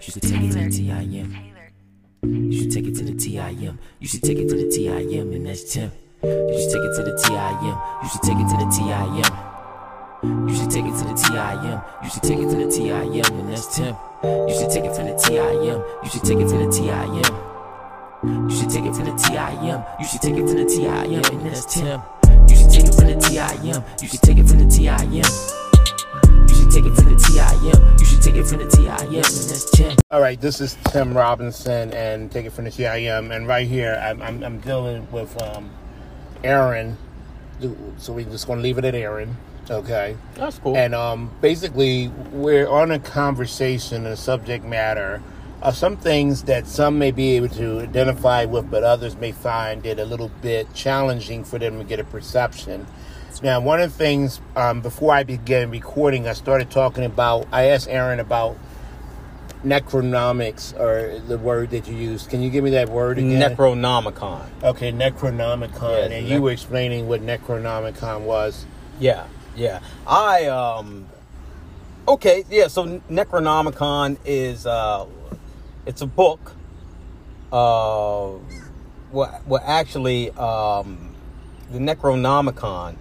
You should take it to the TIM. You should take it to the TIM. You should take it to the TIM, and that's Tim. You should take it to the TIM. You should take it to the TIM. You should take it to the TIM. You should take it to the TIM, and that's Tim. You should take it to the TIM. You should take it to the TIM. You should take it to the TIM. You should take it to the TIM, and that's Tim. You should take it to the TIM. You should take it to the TIM. You should take it to the TIM. You should take it from the TIM, and that's Tim. All right, this is Tim Robinson, and take it from the TIM. And right here, I'm dealing with Aaron, so we're just gonna leave it at Aaron. Okay, that's cool. And basically, we're on a conversation, a subject matter of some things that some may be able to identify with, but others may find it a little bit challenging for them to get a perception. Now, one of the things, before I began recording, I asked Aaron about necronomics, or the word that you used. Can you give me that word again? Necronomicon. Okay, Necronomicon. Yes, and you were explaining what Necronomicon was. Yeah. So Necronomicon is, it's a book. Actually, the Necronomicon,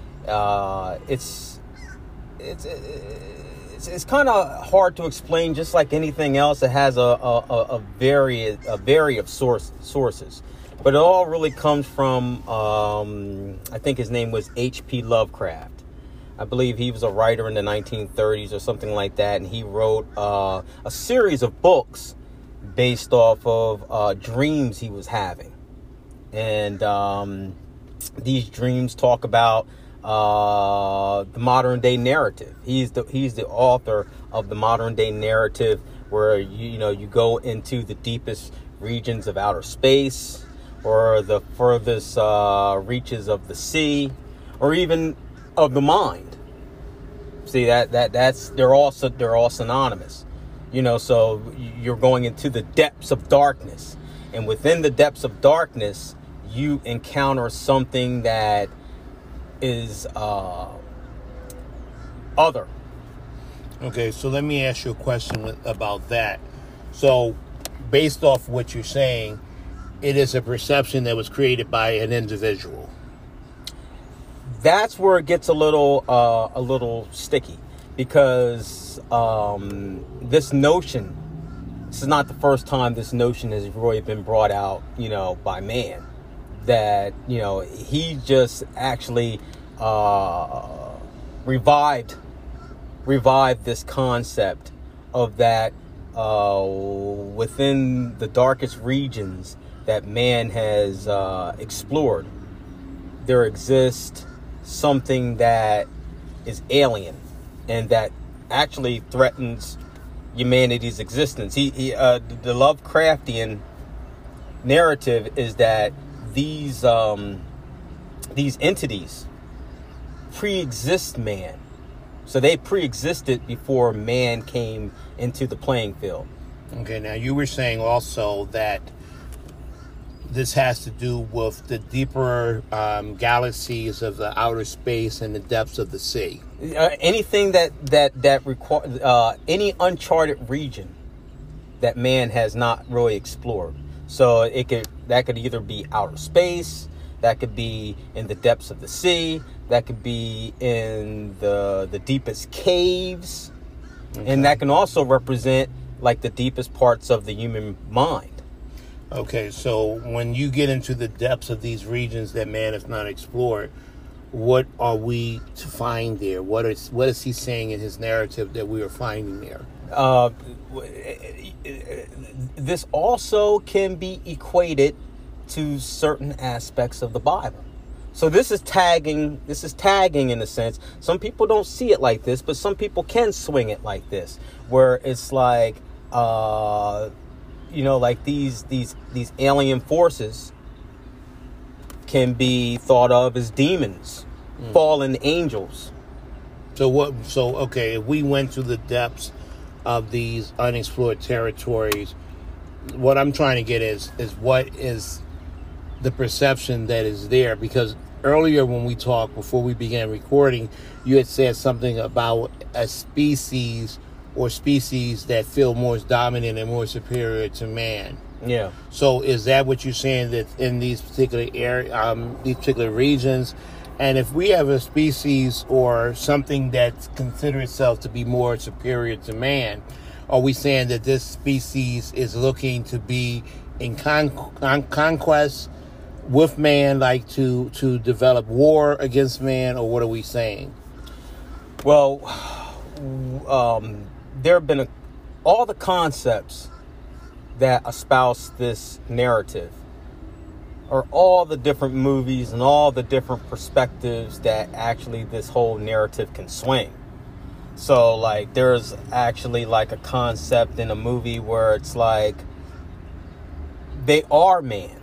it's kind of hard to explain. Just like anything else, it has a variety of sources, but it all really comes from I think his name was H.P. Lovecraft. I believe he was a writer in the 1930s or something like that, and he wrote a series of books based off of dreams he was having, and these dreams talk about the modern day narrative. He's the author of the modern day narrative, where you go into the deepest regions of outer space, or the furthest reaches of the sea, or even of the mind. See, they're all synonymous. So you're going into the depths of darkness, and within the depths of darkness, you encounter something that is other. Okay, so let me ask you a question about that. So, based off what you're saying, it is a perception that was created by an individual. That's where it gets a little sticky, because this is not the first time this notion has really been brought out, by man. That, he just actually revived this concept of that within the darkest regions that man has explored, there exists something that is alien and that actually threatens humanity's existence. The Lovecraftian narrative is that these entities pre-exist man. So they pre-existed before man came into the playing field. Okay, now you were saying also that this has to do with the deeper galaxies of the outer space and the depths of the sea. Anything that require any uncharted region that man has not really explored. So that could either be outer space, that could be in the depths of the sea, that could be in the deepest caves, okay. And that can also represent like the deepest parts of the human mind. Okay, so when you get into the depths of these regions that man has not explored, what are we to find there? What is he saying in his narrative that we are finding there? This also can be equated to certain aspects of the Bible. So this is tagging in a sense. Some people don't see it like this, but some people can swing it like this, where it's like, like these alien forces can be thought of as demons, fallen angels. So if we went to the depths of these unexplored territories, what I'm trying to get is what is the perception that is there? Because earlier when we talked, before we began recording, you had said something about a species or species that feel more dominant and more superior to man. Yeah. So is that what you're saying, that in these particular these particular regions, and if we have a species or something that considers itself to be more superior to man, are we saying that this species is looking to be in conquest with man, like to develop war against man, or what are we saying? Well, there have been all the concepts that espouse this narrative, or all the different movies and all the different perspectives that actually this whole narrative can swing. So, like, there's actually like a concept in a movie where it's like they are man,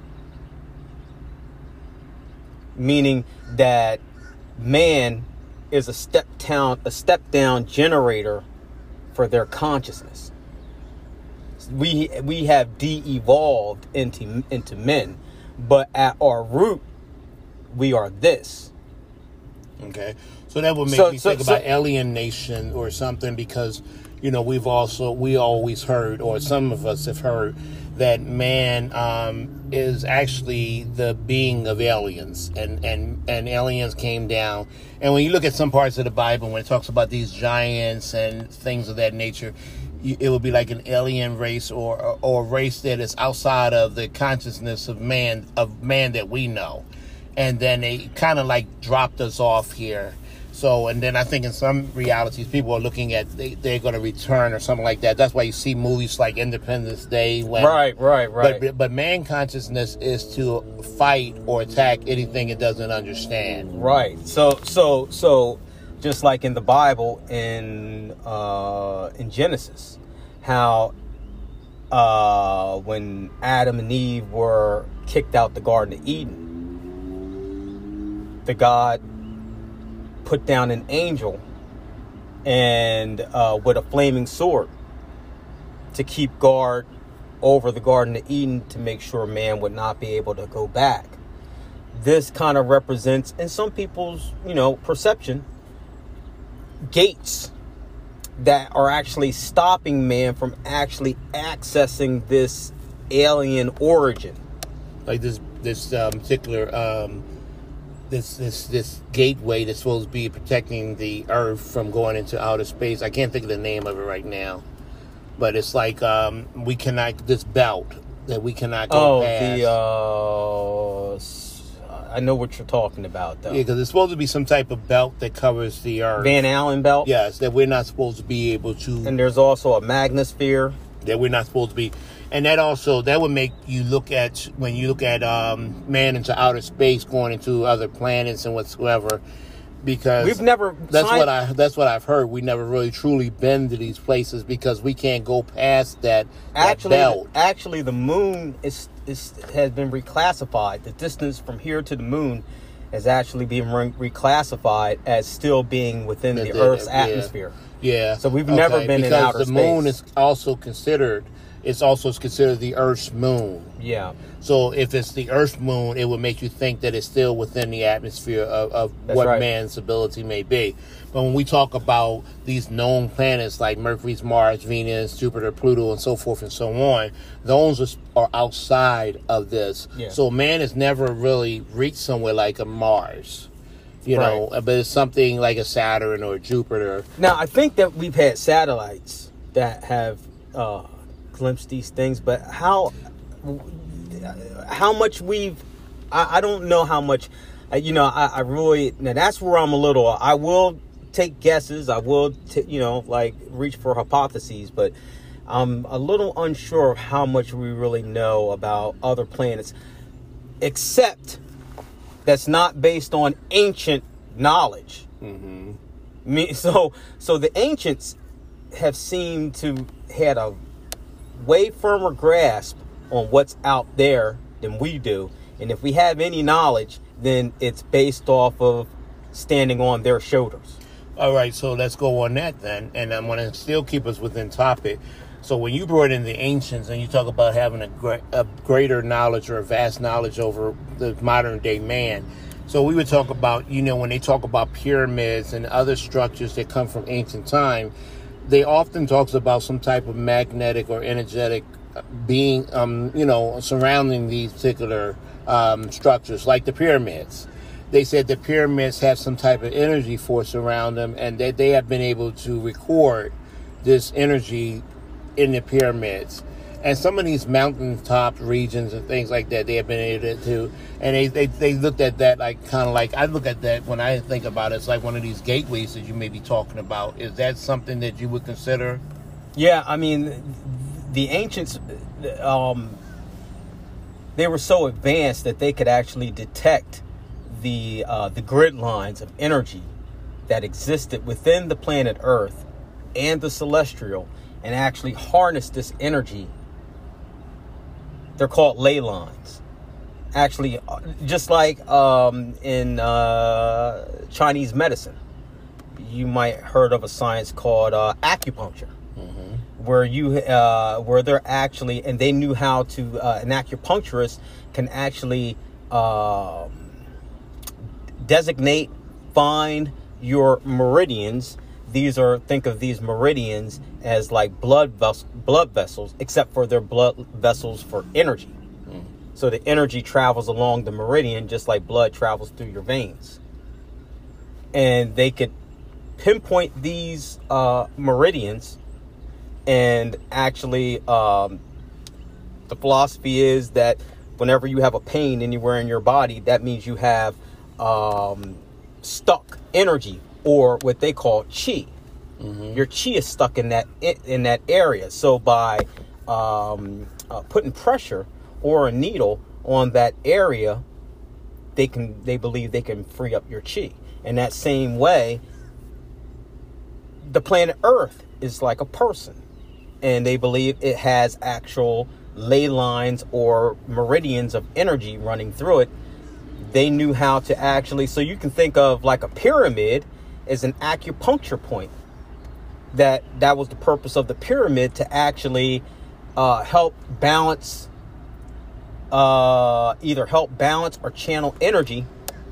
meaning that man is a step down generator for their consciousness. We have de-evolved into men, but at our root, we are this. Okay, so that would make me think about alienation or something, because we always heard, or some of us have heard, that man is actually the being of aliens, and aliens came down. And when you look at some parts of the Bible, when it talks about these giants and things of that nature, it would be like an alien race, or a race that is outside of the consciousness of man that we know. And then they kind of like dropped us off here. So, and then I think in some realities, people are looking at they're going to return or something like that. That's why you see movies like Independence Day. Right. But man consciousness is to fight or attack anything it doesn't understand. Right. So just like in the Bible, in Genesis, how when Adam and Eve were kicked out the Garden of Eden, the God put down an angel and with a flaming sword to keep guard over the Garden of Eden, to make sure man would not be able to go back. This kind of represents, in some people's perception, gates that are actually stopping man from actually accessing this alien origin. Like this particular this gateway that's supposed to be protecting the Earth from going into outer space. I can't think of the name of it right now, but it's like we cannot, this belt that we cannot go past. I know what you're talking about, though. Yeah, because it's supposed to be some type of belt that covers the Earth. Van Allen belt? Yes, that we're not supposed to be able to. And there's also a magnosphere. That we're not supposed to be. And that would make you look at, when you look at man into outer space, going into other planets and whatsoever, because we've never. That's what I've heard. We never really truly been to these places because we can't go past that belt. Actually, the moon has been reclassified. The distance from here to the moon has actually been reclassified as still being within the Earth's atmosphere. Yeah. So we've never been in outer space. Because the moon is also considered. It's also considered the Earth's moon. Yeah. So if it's the Earth's moon, it would make you think that it's still within the atmosphere of what man's ability may be. But when we talk about these known planets like Mercury, Mars, Venus, Jupiter, Pluto, and so forth and so on, those are outside of this. Yeah. So man has never really reached somewhere like a Mars, but it's something like a Saturn or a Jupiter. Now, I think that we've had satellites that have glimpsed these things, but how much I don't know how much, I really, now that's where I'm a little, I will take guesses, I will, reach for hypotheses, but I'm a little unsure of how much we really know about other planets, except that's not based on ancient knowledge. Mm-hmm. So the ancients have seemed to had a way firmer grasp on what's out there than we do. And if we have any knowledge, then it's based off of standing on their shoulders. All right, so let's go on that then. And I'm going to still keep us within topic. So when you brought in the ancients and you talk about having a greater knowledge or a vast knowledge over the modern day man, so we would talk about, when they talk about pyramids and other structures that come from ancient time, they often talks about some type of magnetic or energetic being, surrounding these particular structures, like the pyramids. They said the pyramids have some type of energy force around them, and that they have been able to record this energy in the pyramids. And some of these mountaintop regions and things like that, they have been able to, and they looked at that like kind of like, I look at that when I think about it, it's like one of these gateways that you may be talking about. Is that something that you would consider? Yeah, I mean, the ancients, they were so advanced that they could actually detect the grid lines of energy that existed within the planet Earth and the celestial, and actually harness this energy. They're called ley lines. Actually, just like in Chinese medicine, you might heard of a science called acupuncture, where they're actually, and they knew how to, an acupuncturist can actually designate, find your meridians. Think of these meridians as like blood vessels, except for their blood vessels for energy. So the energy travels along the meridian just like blood travels through your veins. And they could pinpoint these meridians, and actually the philosophy is that whenever you have a pain anywhere in your body, that means you have stuck energy, or what they call chi. Your chi is stuck in that area. So by putting pressure or a needle on that area, they believe they can free up your chi. In that same way, the planet Earth is like a person, and they believe it has actual ley lines or meridians of energy running through it. They knew how to actually, so you can think of like a pyramid as an acupuncture point. That was the purpose of the pyramid, to actually help balance, either help balance or channel energy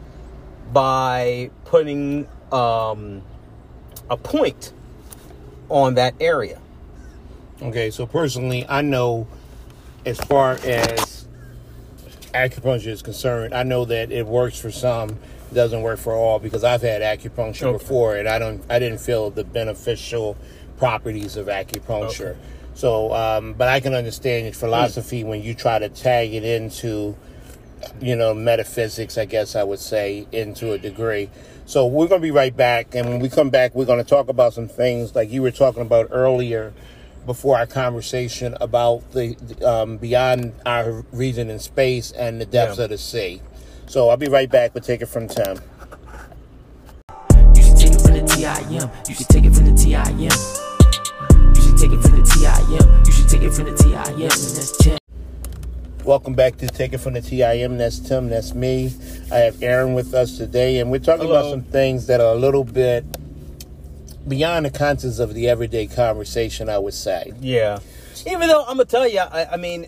by putting a point on that area. Okay, so personally, I know as far as acupuncture is concerned, I know that it works for some, doesn't work for all, because I've had acupuncture before, and I didn't feel the beneficial properties of acupuncture. So, but I can understand your philosophy when you try to tag it into, metaphysics, I guess I would say, into a degree. So we're going to be right back, and when we come back, we're going to talk about some things like you were talking about earlier before our conversation about the beyond our region in space and the depths of the sea. So I'll be right back. We'll take it from Tim. You should take it from the TIM. You should take it from the TIM. You should take it from the TIM. You should take it from the TIM. And that's Tim. Welcome back to Take It From the TIM. That's Tim. That's me. I have Aaron with us today, and we're talking about some things that are a little bit beyond the contents of the everyday conversation, I would say. Yeah. Even though I'm gonna tell you, I mean,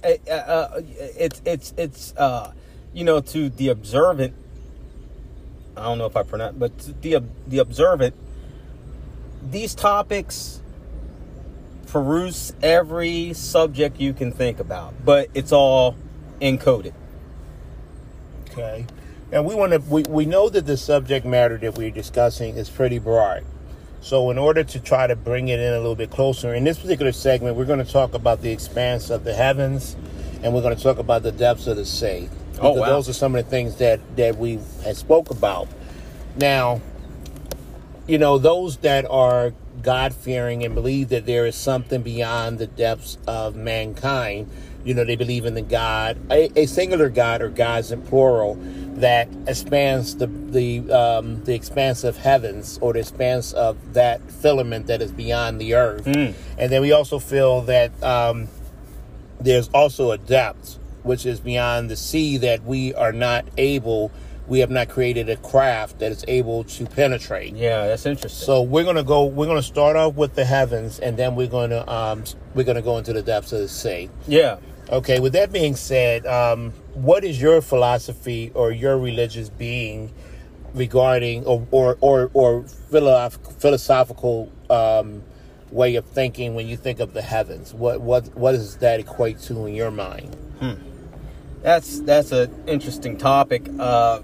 it's to the observant, I don't know if I pronounce, but to the observant, these topics peruse every subject you can think about, but it's all encoded. Okay. And we know that the subject matter that we're discussing is pretty broad. So in order to try to bring it in a little bit closer, in this particular segment, we're going to talk about the expanse of the heavens, and we're going to talk about the depths of the sea. Because those are some of the things that we had spoke about. Now, those that are God-fearing and believe that there is something beyond the depths of mankind, they believe in the God, a singular God, or gods in plural, that expands the expanse of heavens, or the expanse of that filament that is beyond the earth. And then we also feel that there's also a depth which is beyond the sea that we have not created a craft that is able to penetrate. Yeah, that's interesting. So we're going to start off with the heavens, and then we're going to go into the depths of the sea. Yeah. Okay, with that being said, what is your philosophy or your religious being regarding or philosophical way of thinking when you think of the heavens? What does that equate to in your mind? That's an interesting topic. Well,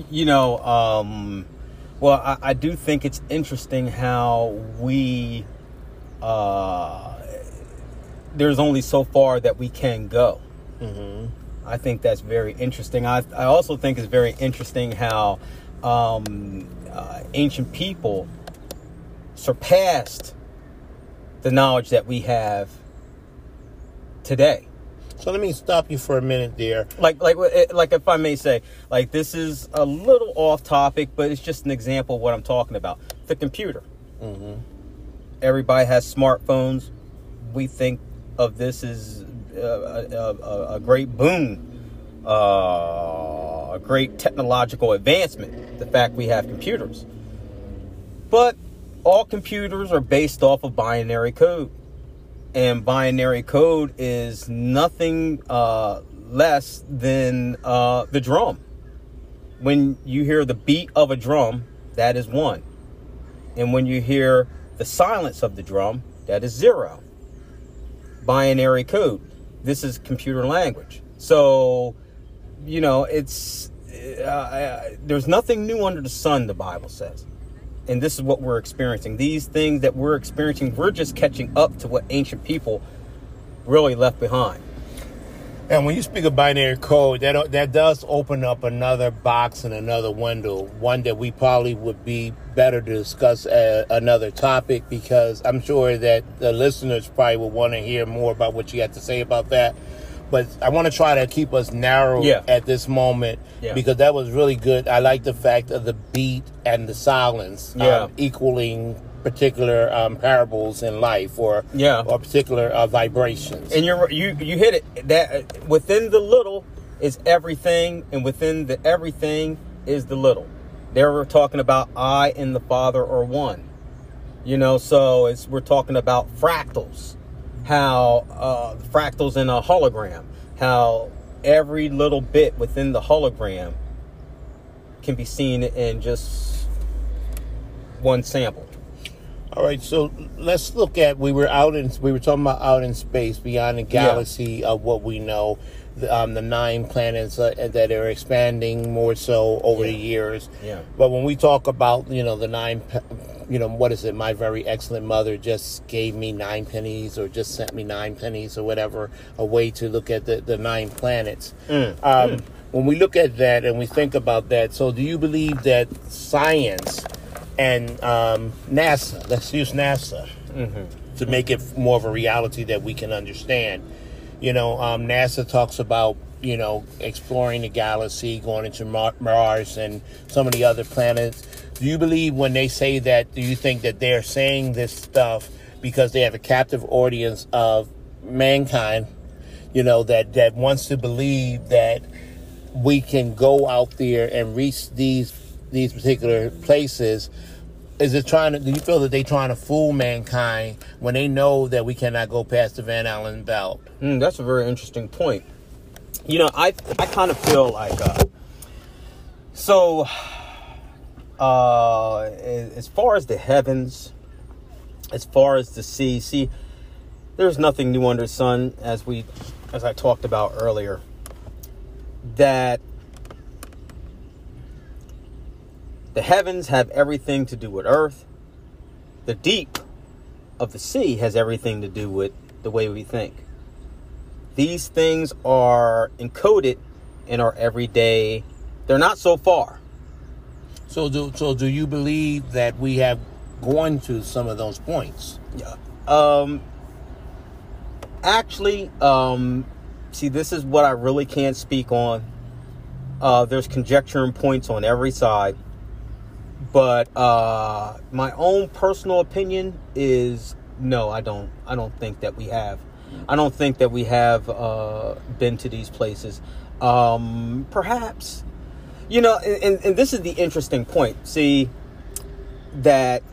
I do think it's interesting how we there's only so far that we can go. Mm-hmm. I think that's very interesting. I also think it's very interesting how ancient people surpassed the knowledge that we have today. So let me stop you for a minute there. Like if I may say, like, this is a little off topic, but it's just an example of what I'm talking about. The computer. Mm-hmm. Everybody has smartphones. We think of this as a great boon, a great technological advancement, the fact we have computers. But all computers are based off of binary code. And binary code is nothing less than the drum. When you hear the beat of a drum, that is 1. And when you hear the silence of the drum, that is 0. Binary code. This is computer language. So, it's there's nothing new under the sun, the Bible says. And this is what we're experiencing. These things that we're experiencing, we're just catching up to what ancient people really left behind. And when you speak of binary code, that does open up another box and another window, one that we probably would be better to discuss another topic, because I'm sure that the listeners probably will want to hear more about what you have to say about that. But I want to try to keep us narrow at this moment, because that was really good. I like the fact of the beat and the silence equaling particular parables in life or particular vibrations. And you hit it. That within the little is everything, and within the everything is the little. They were talking about I and the Father are one. So we're talking about fractals. How fractals in a hologram, how every little bit within the hologram can be seen in just one sample. All right, so let's look at, we were talking about out in space, beyond the galaxy of what we know, the 9 planets that are expanding more so over the years. Yeah. But when we talk about, the 9, what is it? My very excellent mother just gave me 9 pennies, or just sent me 9 pennies, or whatever, a way to look at the 9 planets. When we look at that and we think about that, so do you believe that science and NASA, let's use NASA to make it more of a reality that we can understand. NASA talks about, exploring the galaxy, going into Mars and some of the other planets. Do you believe when they say that, do you think that they're saying this stuff because they have a captive audience of mankind, that wants to believe that we can go out there and reach these particular places? Do you feel that they're trying to fool mankind when they know that we cannot go past the Van Allen belt? That's a very interesting point. I kind of feel like, as far as the heavens, as far as the sea, there's nothing new under the sun, as I talked about earlier, that the heavens have everything to do with earth. The deep of the sea has everything to do with the way we think. These things are encoded in our everyday. They're not so far. So do you believe that we have gone to some of those points? Actually, this is what I really can't speak on. There's conjecture and points on every side. But my own personal opinion is no, I don't think that we have. I don't think that we have been to these places. Perhaps, and this is the interesting point. See, that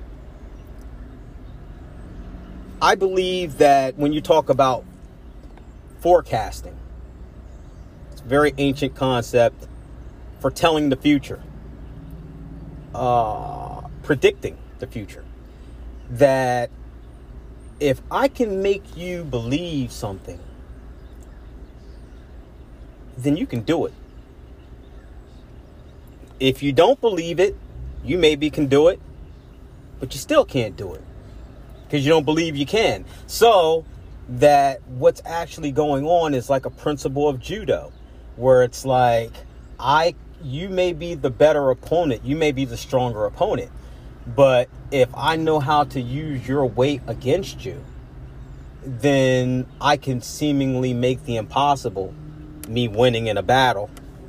I believe that when you talk about forecasting, it's a very ancient concept, foretelling the future. Predicting the future, that if I can make you believe something, then you can do it. If you don't believe it, you maybe can do it, but you still can't do it because you don't believe you can. So that what's actually going on is like a principle of judo, where it's like, you may be the better opponent, you may be the stronger opponent, but if I know how to use your weight against you, then I can seemingly make the impossible, me winning in a battle,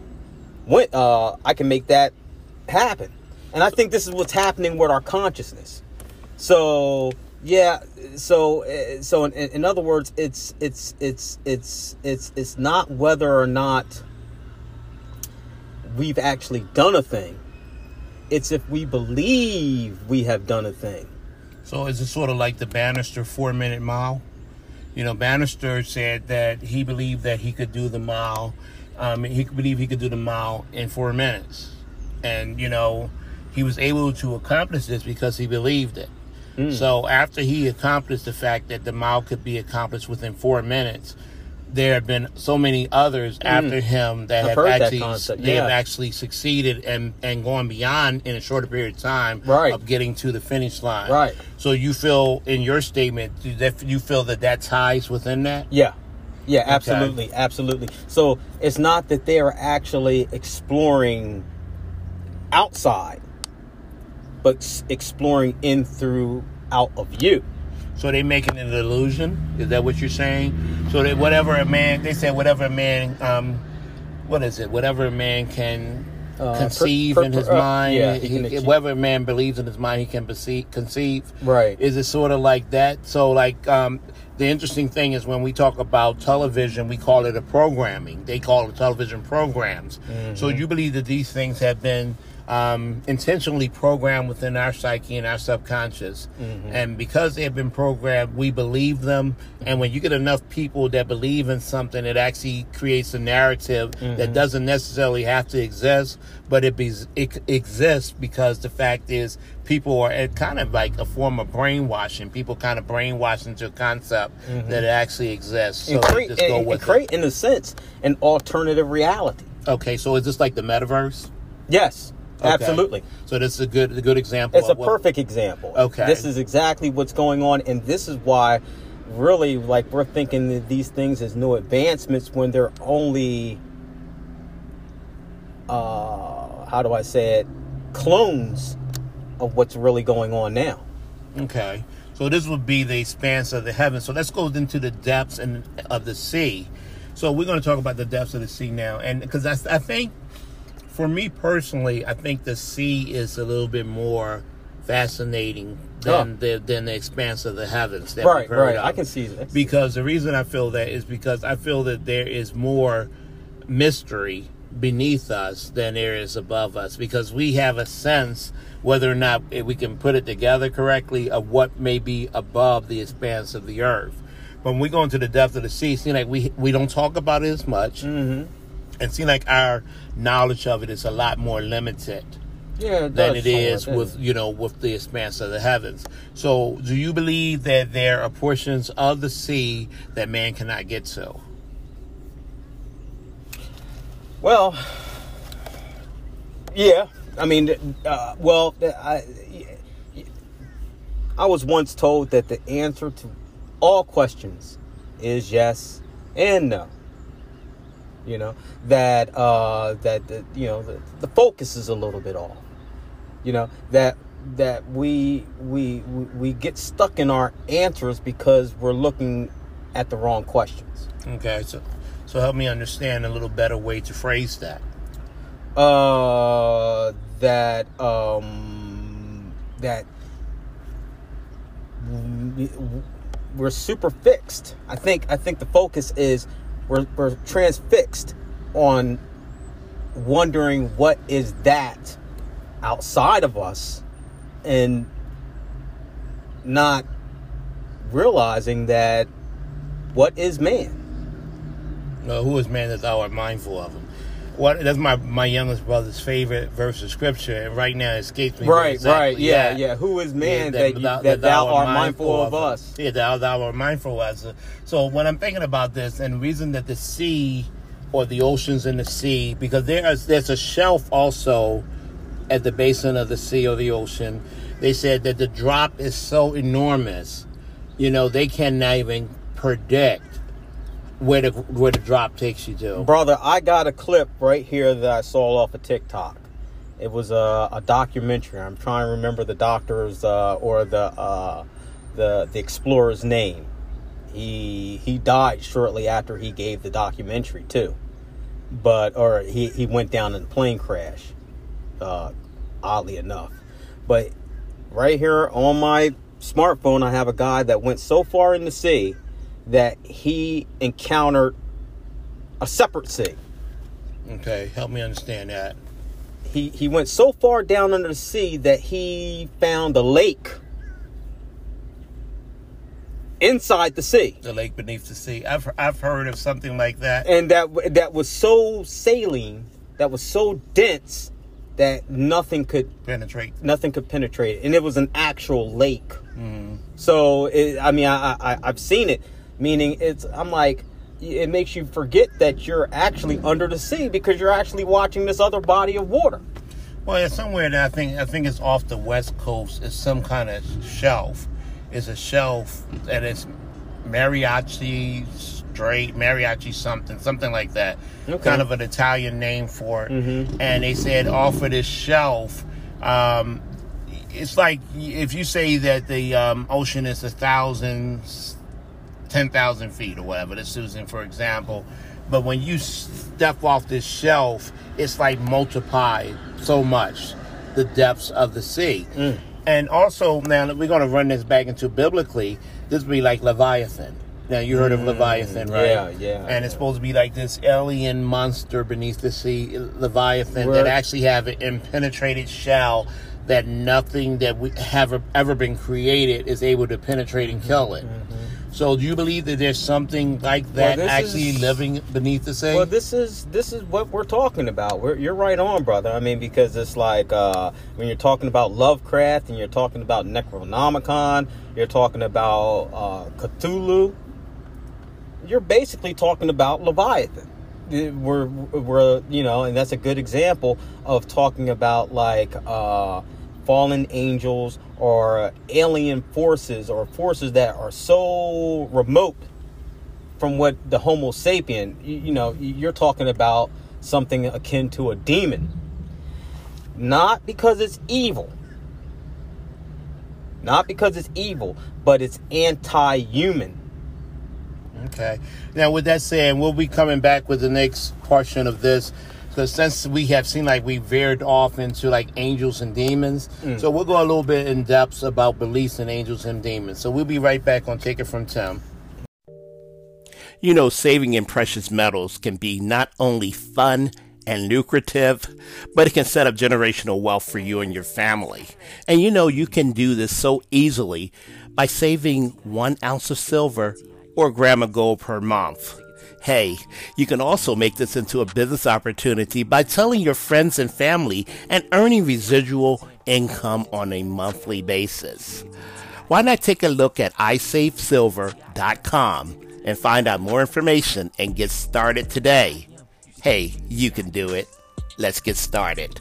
I can make that happen. And I think this is what's happening with our consciousness. So yeah, so in other words, it's not whether or not we've actually done a thing. It's if we believe we have done a thing. So is it sort of like the Bannister 4-minute mile? You know, Bannister said that he believed that he could do the mile. He believed he could do the mile in 4 minutes. And, you know, he was able to accomplish this because he believed it. So after he accomplished the fact that the mile could be accomplished within 4 minutes, there have been so many others after him that have actually succeeded and gone beyond in a shorter period of time of getting to the finish line. Right. So you feel in your statement, you feel that ties within that? Yeah. Yeah, absolutely. Okay. Absolutely. So it's not that they are actually exploring outside, but exploring in through out of you. So they making it an illusion? Is that what you're saying? So that whatever a man can conceive in his mind, whatever a man believes in his mind, he can conceive. Right. Is it sort of like that? So like, the interesting thing is when we talk about television, we call it a programming. They call it television programs. Mm-hmm. So you believe that these things have been intentionally programmed within our psyche and our subconscious. Mm-hmm. And because they have been programmed, we believe them. And when you get enough people that believe in something, it actually creates a narrative that doesn't necessarily have to exist, but it exists because the fact is people are kind of like a form of brainwashing. People kind of brainwash into a concept that it actually exists. So create, in a sense, an alternative reality. Okay, so is this like the metaverse? Yes. Okay. Absolutely. So this is a good example. It's a perfect example. Okay. This is exactly what's going on, and this is why, really, like we're thinking that these things as new advancements when they're only, how do I say it, clones of what's really going on now. Okay. So this would be the expanse of the heavens. So let's go into the depths of the sea. So we're going to talk about the depths of the sea now, and because I think. For me personally, I think the sea is a little bit more fascinating than the expanse of the heavens that we've heard of. I can see that. Because the reason I feel that is because I feel that there is more mystery beneath us than there is above us. Because we have a sense, whether or not we can put it together correctly, of what may be above the expanse of the earth. But when we go into the depth of the sea, it seems like we don't talk about it as much. Mm-hmm. It seems like our knowledge of it is a lot more limited than it is with the expanse of the heavens. So do you believe that there are portions of the sea that man cannot get to? Well, yeah. I mean, I was once told that the answer to all questions is yes and no. You know, that the focus is a little bit off. You know, that we get stuck in our answers because we're looking at the wrong questions. Okay, so help me understand a little better way to phrase that. That we're super fixed. I think the focus is we're transfixed on wondering what is that outside of us and not realizing that what is man? Who is man that thou art mindful of him? That's my youngest brother's favorite verse of scripture, and right now it escapes me. Right, exactly. yeah. Who is man that thou art mindful of us? Yeah, thou art mindful of us. So when I'm thinking about this, and the reason that the sea or the oceans in the sea, because there's a shelf also at the basin of the sea or the ocean. They said that the drop is so enormous, they cannot even predict where the drop takes you to. Brother, I got a clip right here that I saw off of TikTok. It was a documentary. I'm trying to remember the doctor's or the explorer's name. He died shortly after he gave the documentary too, or he went down in a plane crash. Oddly enough, but right here on my smartphone, I have a guy that went so far in the sea that he encountered a separate sea. Okay, help me understand that. He went so far down under the sea that he found a lake inside the sea. The lake beneath the sea. I've heard of something like that. And that was so saline, that was so dense that nothing could penetrate it, and it was an actual lake. Mm-hmm. So I've seen it, meaning I'm like, it makes you forget that you're actually under the sea because you're actually watching this other body of water. Well, it's somewhere that I think it's off the west coast. It's some kind of shelf. It's a shelf, and it's Mariachi something like that. Okay. Kind of an Italian name for it. Mm-hmm. And they said off of this shelf, it's like if you say that the ocean is 10,000 feet or whatever, that's Susan, for example. But when you step off this shelf, it's like multiplied so much, the depths of the sea. Mm. And also, now we're going to run this back into biblically, this would be like Leviathan. Now, you heard of Leviathan, right? Yeah. And it's supposed to be like this alien monster beneath the sea, Leviathan, that actually have an impenetrated shell that nothing that we have ever been created is able to penetrate and kill it. Mm-hmm. So do you believe that there's something like that living beneath the sea? Well, this is what we're talking about. You're right on, brother. I mean, because it's like when you're talking about Lovecraft and you're talking about Necronomicon, you're talking about Cthulhu, you're basically talking about Leviathan. We're and that's a good example of talking about like fallen angels or alien forces or forces that are so remote from what the Homo sapien, you're talking about something akin to a demon. Not because it's evil, but it's anti-human. Okay. Now, with that said, we'll be coming back with the next portion of this. Because since we have seen like we veered off into like angels and demons, so we'll go a little bit in depth about beliefs in angels and demons. So we'll be right back on Take It From Tim. Saving in precious metals can be not only fun and lucrative, but it can set up generational wealth for you and your family. And you can do this so easily by saving 1 ounce of silver or a gram of gold per month. Hey, you can also make this into a business opportunity by telling your friends and family and earning residual income on a monthly basis. Why not take a look at iSaveSilver.com and find out more information and get started today? Hey, you can do it. Let's get started.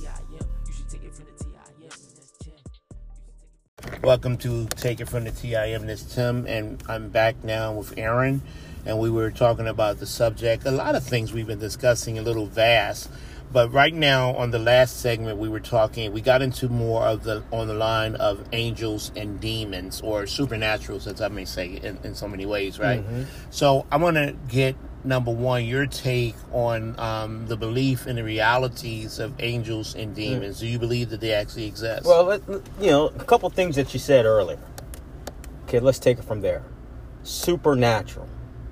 Welcome to Take It From the TIM. This is Tim, and I'm back now with Aaron. And we were talking about the subject. A lot of things we've been discussing, a little vast. But right now, on the last segment, we got into more of on the line of angels and demons, or supernaturals, as I may say, in so many ways, right? Mm-hmm. So I want to get, number one, your take on the belief in the realities of angels and demons. Do you believe that they actually exist? Well, a couple things that you said earlier. Okay, let's take it from there. Supernatural.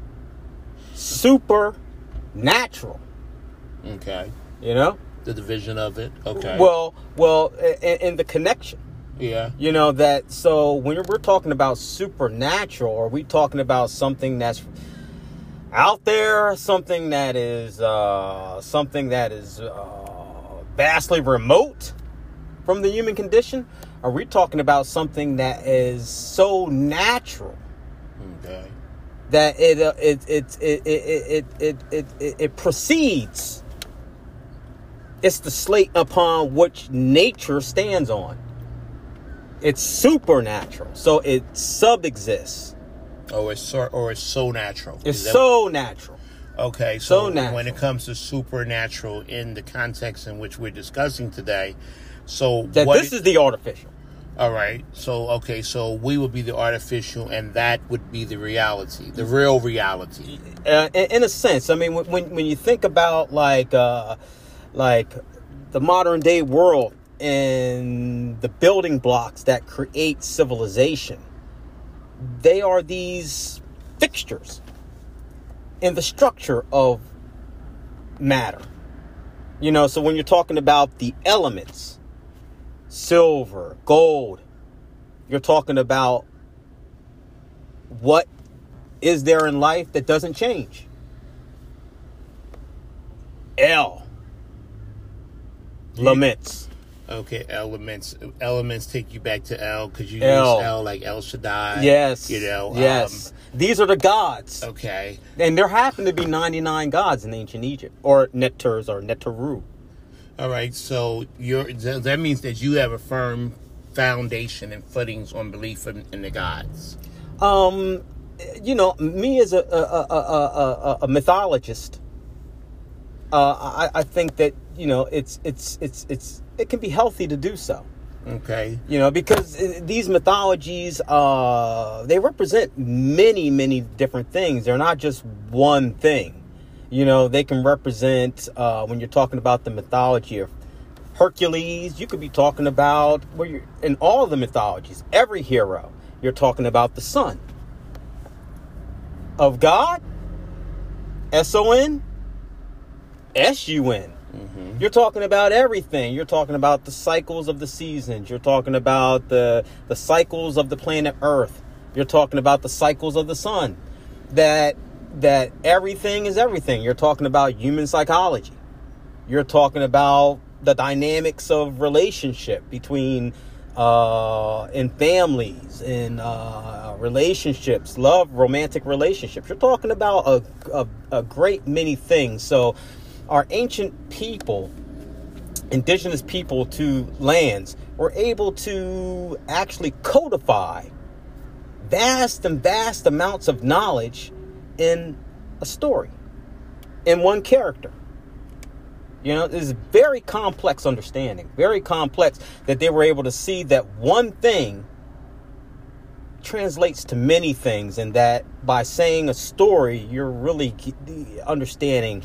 Okay. The division of it. Okay. Well, and the connection. Yeah. So when we're talking about supernatural, are we talking about something that's, out there, something that is vastly remote from the human condition? Are we talking about something that is so natural that it proceeds? It's the slate upon which nature stands on. It's supernatural, so it subsists. It's so natural. It's so natural. Okay, so natural. When it comes to supernatural in the context in which we're discussing today, so this is the artificial. All right, so we would be the artificial, and that would be the reality, the real reality. In a sense, I mean, when you think about like the modern day world and the building blocks that create civilization, they are these fixtures in the structure of matter. You know, so when you're talking about the elements, silver, gold, you're talking about what is there in life that doesn't change. Laments. Okay, elements take you back to El, because you use El like El Shaddai. Yes. Yes. These are the gods. Okay. And there happen to be 99 gods in ancient Egypt, or Neters, or Neteru. All right, so that means that you have a firm foundation and footings on belief in the gods. You know, me as a mythologist, I think that, you know, it can be healthy to do so. Okay. You know, because these mythologies, they represent many, many different things. They're not just one thing. You know, they can represent, when you're talking about the mythology of Hercules, you could be talking about, in all the mythologies, every hero, you're talking about the sun of God, S-O-N, S-U-N. Mm-hmm. You're talking about everything. You're talking about the cycles of the seasons. You're talking about the cycles of the planet Earth. You're talking about the cycles of the sun. That everything is everything. You're talking about human psychology. You're talking about the dynamics of relationship between in families, in relationships, love, romantic relationships. You're talking about a great many things. So our ancient people, indigenous people to lands, were able to actually codify vast amounts of knowledge in a story, in one character. You know, it's very complex understanding, very complex, that they were able to see that one thing translates to many things, and that by saying a story, you're really understanding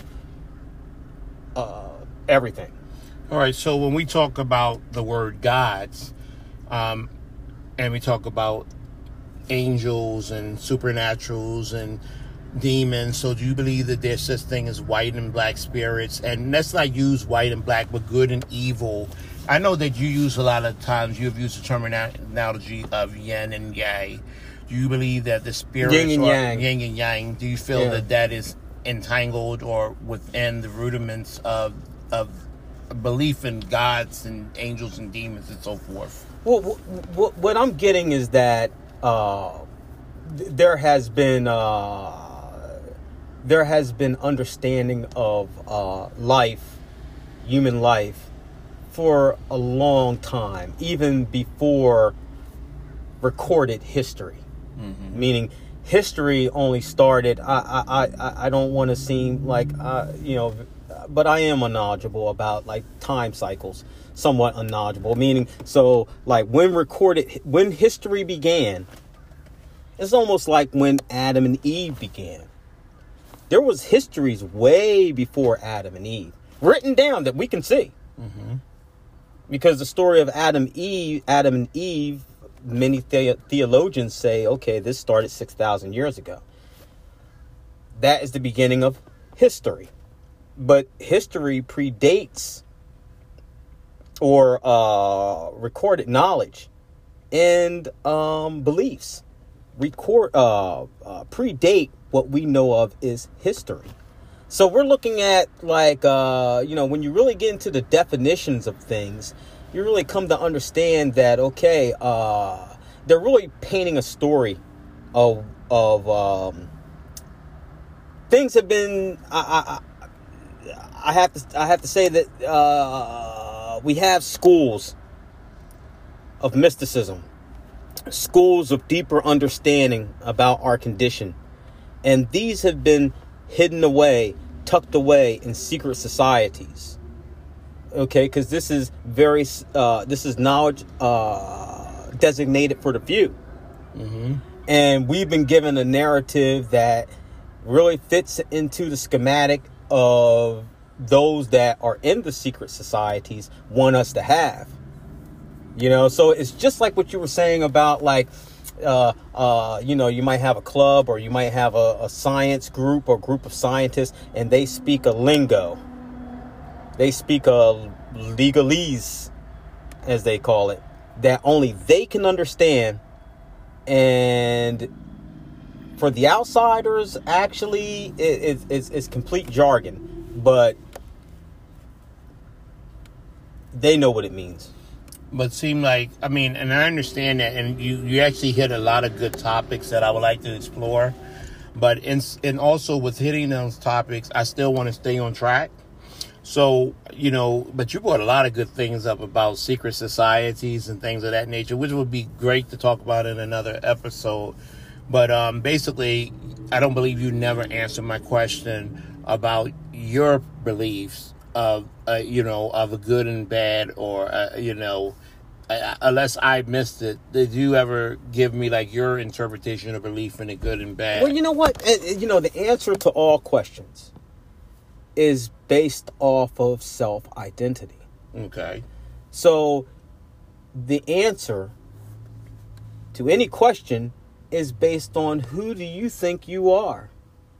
everything. All right, so when we talk about the word gods, and we talk about angels and supernaturals and demons, so do you believe that there's such thing as white and black spirits? And let's not use white and black, but good and evil. I know that you use a lot of times, you've used the terminology of yin and yang. Do you believe that the spirits yin and yang? Do you feel that is entangled or within the rudiments of belief in gods and angels and demons and so forth? Well, what I'm getting is that there has been understanding of life, human life, for a long time, even before recorded history. Mm-hmm. Meaning, history only started. I don't want to seem like but I am unknowledgeable about like time cycles. Somewhat unknowledgeable, meaning, so like when history began, it's almost like when Adam and Eve began. There was histories way before Adam and Eve, written down that we can see. Mm-hmm. Because the story of Adam and Eve, many theologians say, okay, this started 6,000 years ago. That is the beginning of history. But history predates or recorded knowledge and beliefs predate what we know of is history. So we're looking at like, when you really get into the definitions of things, you really come to understand that, okay, they're really painting a story of things have been, I have to say that we have schools of mysticism, schools of deeper understanding about our condition. And these have been hidden away, tucked away in secret societies. Okay, because this is knowledge designated for the few. Mm-hmm. And we've been given a narrative that really fits into the schematic of those that are in the secret societies want us to have. So it's just like what you were saying about like, you might have a club or you might have a science group or group of scientists, and they speak a lingo. They speak a legalese, as they call it, that only they can understand. And for the outsiders, actually, it's complete jargon, but they know what it means. But seem like, and I understand that, and you actually hit a lot of good topics that I would like to explore. But and also with hitting those topics, I still want to stay on track. So, but you brought a lot of good things up about secret societies and things of that nature, which would be great to talk about in another episode. But basically, I don't believe you never answered my question about your beliefs of a good and bad, or unless I missed it. Did you ever give me like your interpretation of belief in the good and bad? Well, you know what? The answer to all questions is based off of self-identity. Okay. So the answer to any question is based on who do you think you are?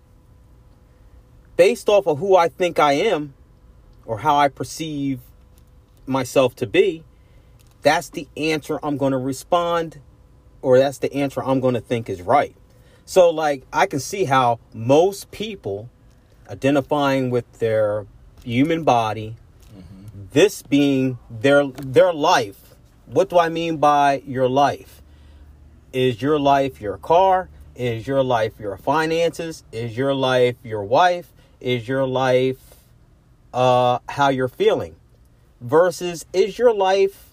Based off of who I think I am, or how I perceive myself to be, that's the answer I'm going to respond, or that's the answer I'm going to think is right. So, like, I can see how most people identifying with their human body, this being their life. What do I mean by your life? Is your life your car? Is your life your finances? Is your life your wife? Is your life how you're feeling? Versus, is your life?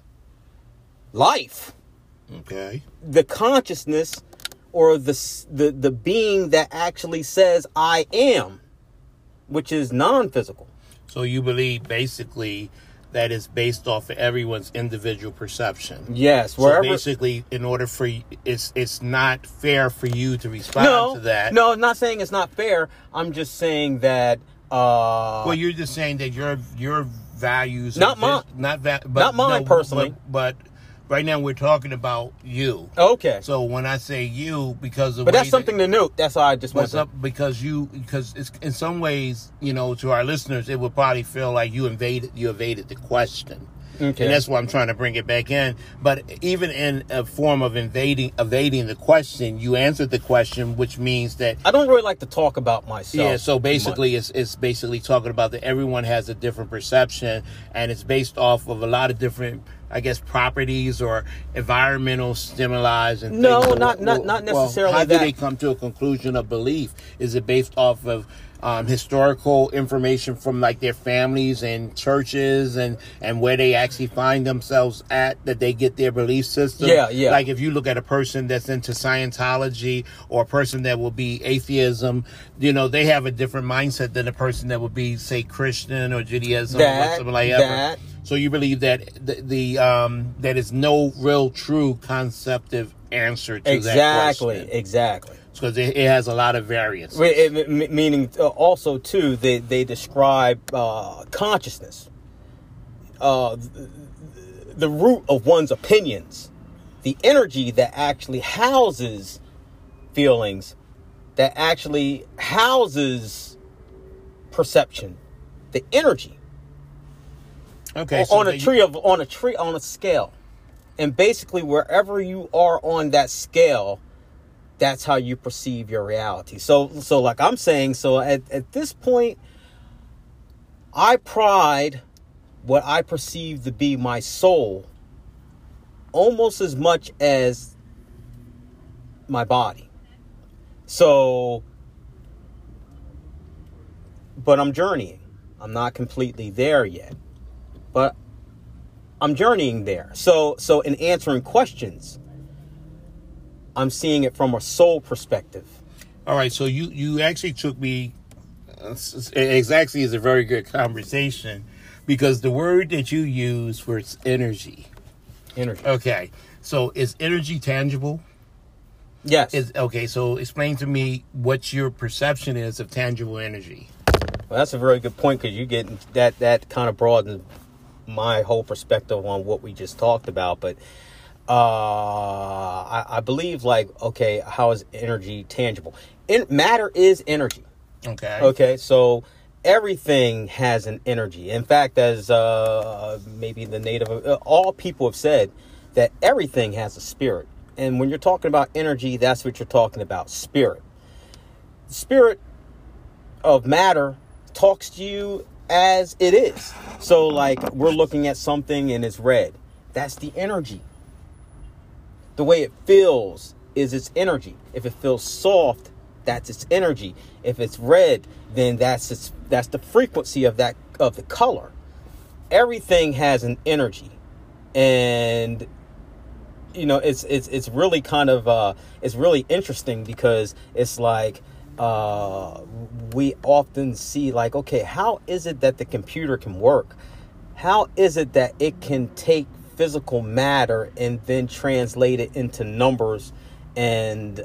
Okay. The consciousness, or the being that actually says I am, which is non-physical. So you believe basically that is based off of everyone's individual perception. Yes. So basically, in order for it's not fair for you to respond to that. No, I'm not saying it's not fair. I'm just saying that. Well, you're just saying that your values, not mine, not mine personally, but right now we're talking about you. Okay. So when I say you, because of but that's something to note. That's why I just want to. Because it's in some ways, to our listeners, it would probably feel like you evaded the question. Okay. And that's why I'm trying to bring it back in. But even in a form of evading the question, you answered the question, which means that I don't really like to talk about myself. Yeah, so basically it's basically talking about that everyone has a different perception, and it's based off of a lot of different, I guess, properties or environmental stimuli and things. No, not necessarily. How do they come to a conclusion of belief? Is it based off of historical information from like their families and churches and where they actually find themselves at, that they get their belief system? Yeah. Like if you look at a person that's into Scientology or a person that will be atheism, they have a different mindset than a person that would be, say, Christian or Judaism or something like that. So you believe that that is no real true conceptive answer to that question. Exactly. Because it has a lot of variance. Meaning also, too, they describe consciousness, the root of one's opinions, the energy that actually houses feelings, that actually houses perception, the energy. Okay. So on a scale. And basically, wherever you are on that scale, that's how you perceive your reality. So like I'm saying, so at this point, I pride what I perceive to be my soul almost as much as my body. So, but I'm journeying. I'm not completely there yet, but I'm journeying there. So in answering questions, I'm seeing it from a soul perspective. All right, so you actually took me, exactly, is a very good conversation, because the word that you use was energy. Energy. Okay, so is energy tangible? Yes. Okay, so explain to me what your perception is of tangible energy. Well, that's a very good point, because you get that kind of broadens my whole perspective on what we just talked about. But I believe, like, okay, how is energy tangible? Matter is energy. Okay, so everything has an energy. In fact, as maybe the native, all people have said that everything has a spirit. And when you're talking about energy, that's what you're talking about, spirit. The spirit of matter talks to you as it is. So, like, we're looking at something and it's red. That's the energy. The way it feels is its energy. If it feels soft, that's its energy. If it's red, then that's the frequency of the color. Everything has an energy, and you know, it's really kind of it's really interesting, because it's like we often see, like, okay, how is it that the computer can work? How is it that it can take physical matter and then translate it into numbers and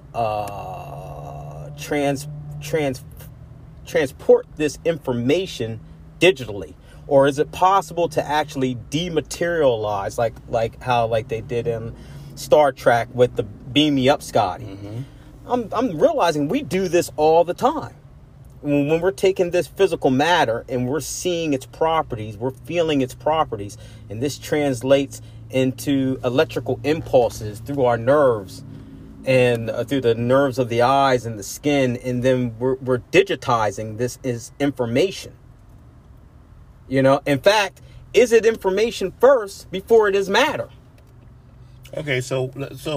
transport this information digitally? Or is it possible to actually dematerialize, like how they did in Star Trek with the beam me up, Scotty? Mm-hmm. I'm realizing we do this all the time. When we're taking this physical matter and we're seeing its properties, we're feeling its properties, and this translates into electrical impulses through our nerves and through the nerves of the eyes and the skin, and then we're digitizing this is information. You know, in fact, is it information first before it is matter? Okay, so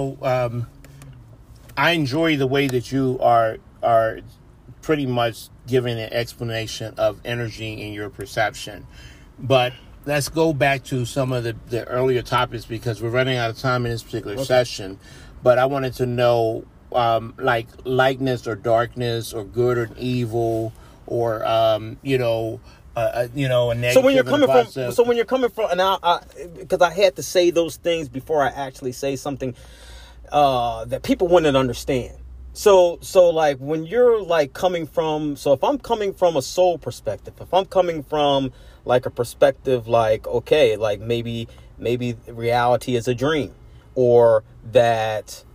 I enjoy the way that you are pretty much giving an explanation of energy in your perception. But let's go back to some of the earlier topics, because we're running out of time in this particular session. But I wanted to know, like, lightness or darkness, or good or evil, or a negative. So when you're coming from, and because I had to say those things before I actually say something that people wouldn't understand. So like, when you're like coming from, so if I'm coming from a soul perspective, if I'm coming from like a perspective like, okay, like maybe reality is a dream, or that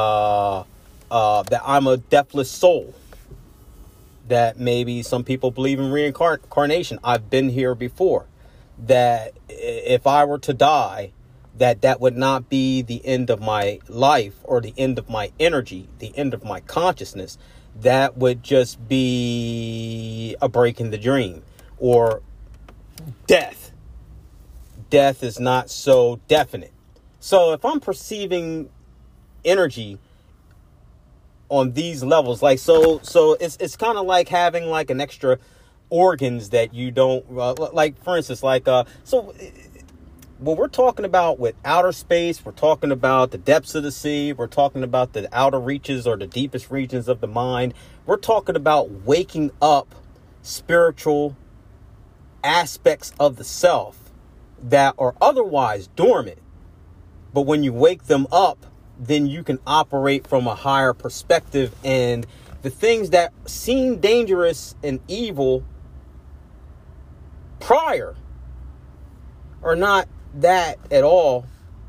that I'm a deathless soul, that maybe some people believe in reincarnation. I've been here before. That if I were to die, that would not be the end of my life, or the end of my energy, the end of my consciousness. That would just be a break in the dream, or death. Death is not so definite. So if I'm perceiving energy on these levels, like, so it's kind of like having like an extra organs that you don't like, for instance, like so when we're talking about with outer space, we're talking about the depths of the sea, we're talking about the outer reaches or the deepest regions of the mind, we're talking about waking up spiritual aspects of the self that are otherwise dormant. But when you wake them up, then you can operate from a higher perspective, and the things that seem dangerous and evil prior are not that at all.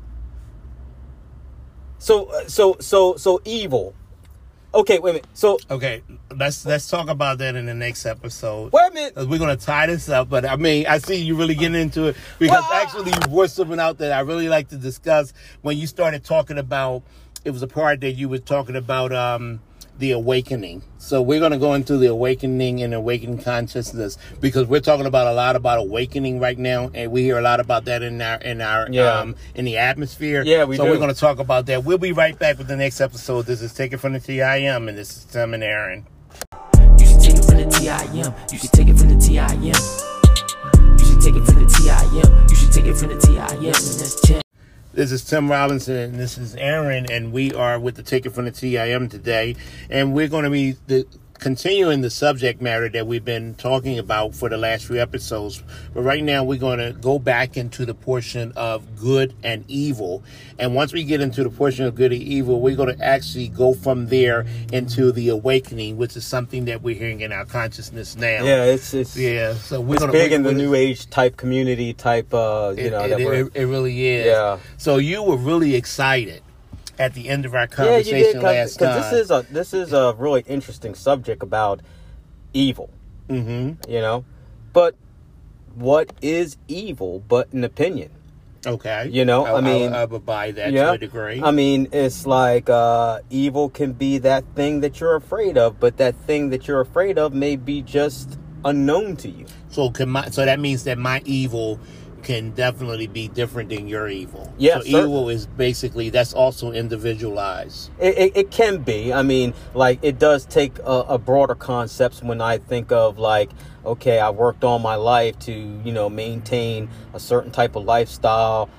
So evil. Okay, wait a minute. So okay, let's talk about that in the next episode. Wait a minute. We're gonna tie this up, but I mean, I see you really getting into it, because actually you brought something out that I really like to discuss when you started talking about it was a part that you were talking about the awakening. So we're going to go into the awakening and awakening consciousness, because we're talking about a lot about awakening right now, and we hear a lot about that in our in the atmosphere. Yeah, we do. So we're going to talk about that. We'll be right back with the next episode. This is Take It From the TIM, and this is Tim and Aaron. You should take it from the TIM. You should take it from the TIM. You should take it from the TIM. You should take it from the TIM. And that's Tim. This is Tim Robinson, and this is Aaron, and we are with the Take It From the TIM today, and we're going to be continuing the subject matter that we've been talking about for the last few episodes. But right now, we're going to go back into the portion of good and evil, and once we get into the portion of good and evil, we're going to actually go from there into the awakening, which is something that we're hearing in our consciousness now. Yeah, it's So we're it's big in the New Age type community type. It really is. Yeah. So you were really excited at the end of our conversation last time. Because this is a really interesting subject about evil. Mm-hmm. But what is evil but an opinion? Okay. I would buy that to a degree. I mean, it's like evil can be that thing that you're afraid of, but that thing that you're afraid of may be just unknown to you. So that means that my evil can definitely be different than your evil. Yeah, so evil is basically, that's also individualized. It can be. I mean, like, it does take a broader concept when I think of, like, okay, I worked all my life to, maintain a certain type of lifestyle,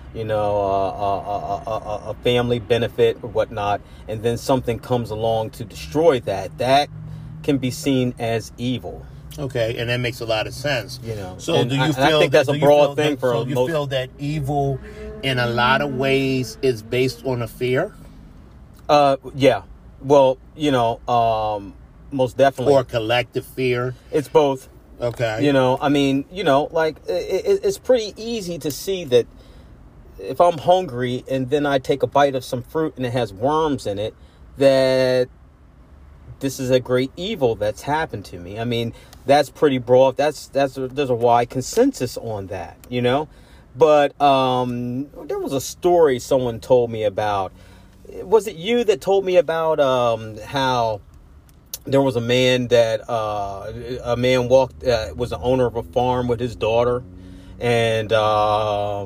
a family benefit or whatnot, and then something comes along to destroy that. That can be seen as evil. Okay, and that makes a lot of sense. So and do you feel? I think that's a broad thing for most. So you feel that evil, in a lot of ways, is based on a fear? Yeah. Well, most definitely. Or collective fear. It's both. Okay. I mean, like, it's pretty easy to see that if I'm hungry and then I take a bite of some fruit and it has worms in it, that this is a great evil that's happened to me. I mean, that's pretty broad. There's a wide consensus on that, But there was a story someone told me about. Was it you that told me about how there was a man that walked was the owner of a farm with his daughter, and I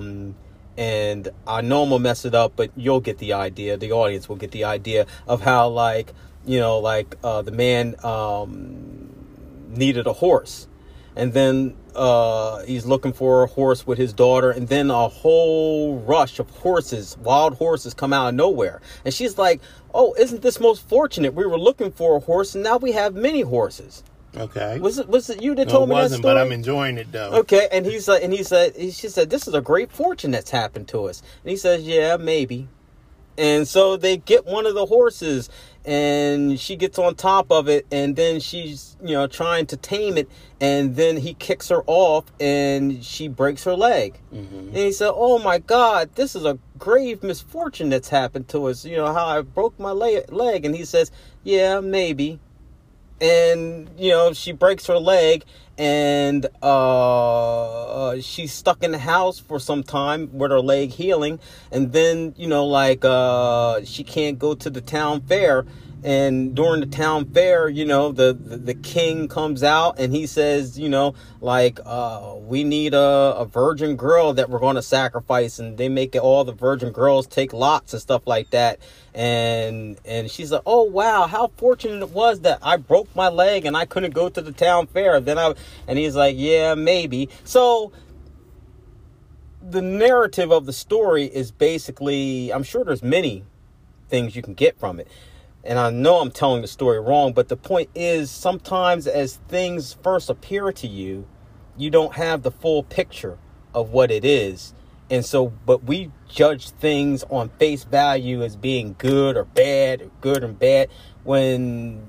know I'm gonna mess it up, but you'll get the idea. The audience will get the idea of how, like, the man needed a horse, and then he's looking for a horse with his daughter, and then a whole rush of wild horses come out of nowhere, and she's like, "Oh, isn't this most fortunate? We were looking for a horse, and now we have many horses." Okay. Was it you that told me that story? But I'm enjoying it though. Okay, and she said, "This is a great fortune that's happened to us," and he says, "Yeah, maybe." And so they get one of the horses, and she gets on top of it, and then she's, trying to tame it, and then he kicks her off, and she breaks her leg. Mm-hmm. And he said, "Oh my God, this is a grave misfortune that's happened to us. How I broke my leg." And he says, "Yeah, maybe." And, she breaks her leg, and she's stuck in the house for some time with her leg healing. And then, she can't go to the town fair. And during the town fair, the king comes out, and he says, we need a virgin girl that we're going to sacrifice. And they make all the virgin girls take lots and stuff like that. And she's like, "Oh, wow, how fortunate it was that I broke my leg and I couldn't go to the town fair." And he's like, "Yeah, maybe." So the narrative of the story is basically, I'm sure there's many things you can get from it. And I know I'm telling the story wrong, but the point is, sometimes as things first appear to you, you don't have the full picture of what it is. And so, but we judge things on face value as being good or bad, or good and bad, when,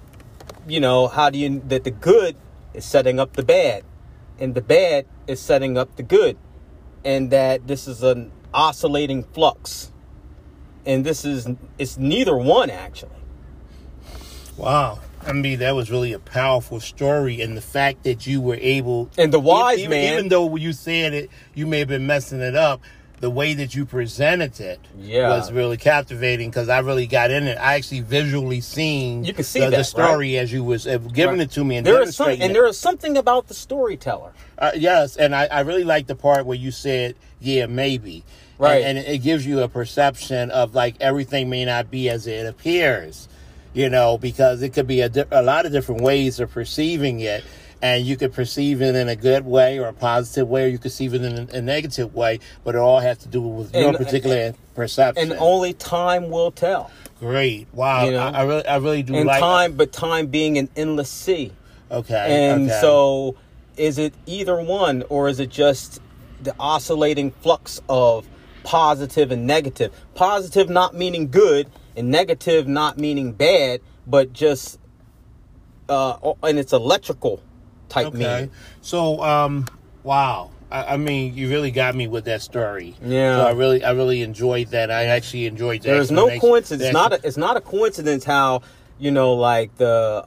that the good is setting up the bad, and the bad is setting up the good, and that this is an oscillating flux. And it's neither one, actually. Wow. I mean, that was really a powerful story. And the fact that you were able... And the wise man... Even though you said it, you may have been messing it up. the way that you presented it Yeah. was really captivating because I really got in it. I actually visually seen You can see the that, story as you was giving Right. it to me and There is some, demonstrating and it. there is something about the storyteller. Yes, and I really like the part where you said, yeah, maybe. Right. And it gives you a perception of like everything may not be as it appears, because it could be a lot of different ways of perceiving it. And you could perceive it in a good way or a positive way, or you could perceive it in a negative way, but it all has to do with your particular perception. And only time will tell. Great. Wow. You know? I really do And like time, but time being an endless sea. Okay. And okay. so, is it either one, or is it just the oscillating flux of positive and negative? Positive not meaning good, and negative not meaning bad, but just, and it's electrical type meaning. So, wow. I mean, you really got me with that story. Yeah. So I really enjoyed that. I actually enjoyed that. There's no coincidence. It's not a coincidence how, like the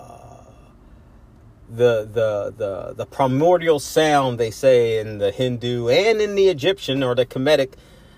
primordial sound, they say in the Hindu and in the Egyptian or the Kemetic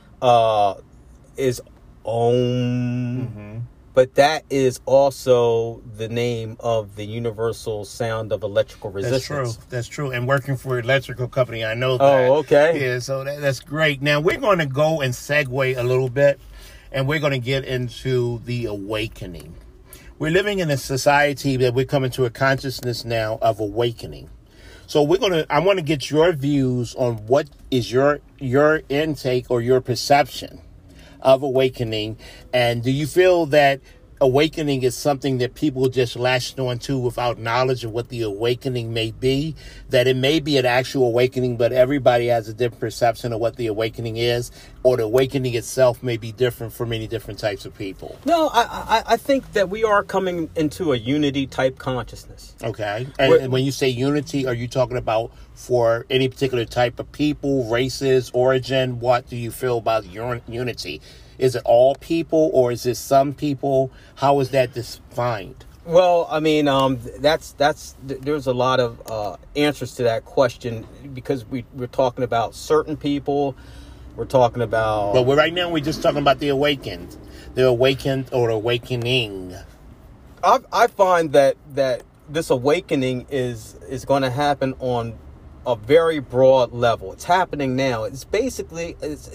is Om. Mm-hmm. But that is also the name of the universal sound of electrical resistance. That's true. And working for an electrical company, I know that. Oh, okay. Yeah, so that's great. Now, we're going to go and segue a little bit, and we're going to get into the awakening. We're living in a society that we're coming to a consciousness now of awakening. So I want to get your views on what is your intake or your perception of awakening, and do you feel that awakening is something that people just latched onto without knowledge of what the awakening may be, that it may be an actual awakening, but everybody has a different perception of what the awakening is, or the awakening itself may be different for many different types of people? No, I think that we are coming into a unity type consciousness. Okay. And when you say unity, are you talking about for any particular type of people, races, origin? What do you feel about unity? Is it all people, or is it some people? How is that defined? Well, I mean, there's a lot of answers to that question, because we're talking about certain people. We're talking about... But right now we're just talking about the awakened or awakening. I find that this awakening is going to happen on a very broad level. It's happening now. It's basically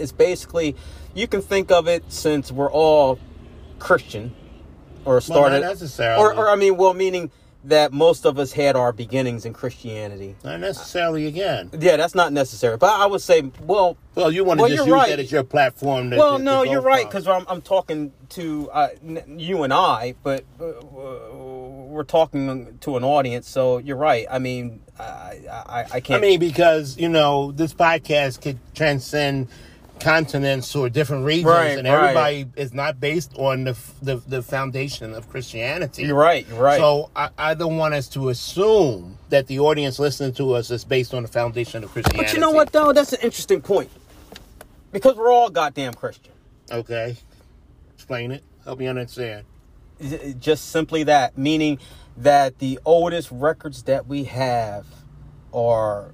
you can think of it, since we're all Christian or started, well, not necessarily. or I mean, well, meaning that most of us had our beginnings in Christianity. Not necessarily again. Yeah, that's not necessary. But I would say, well, you want to just use right. that as your platform. No, you're right, because I'm talking to you and I, but we're talking to an audience, so you're right. I mean, I can't. I mean, because this podcast could transcend continents or different regions, right, and everybody is not based on the foundation of Christianity. You're right. So I don't want us to assume that the audience listening to us is based on the foundation of Christianity. But you know what, though? That's an interesting point, because we're all goddamn Christian. Okay, explain it. Help me understand. Just simply that, meaning that the oldest records that we have are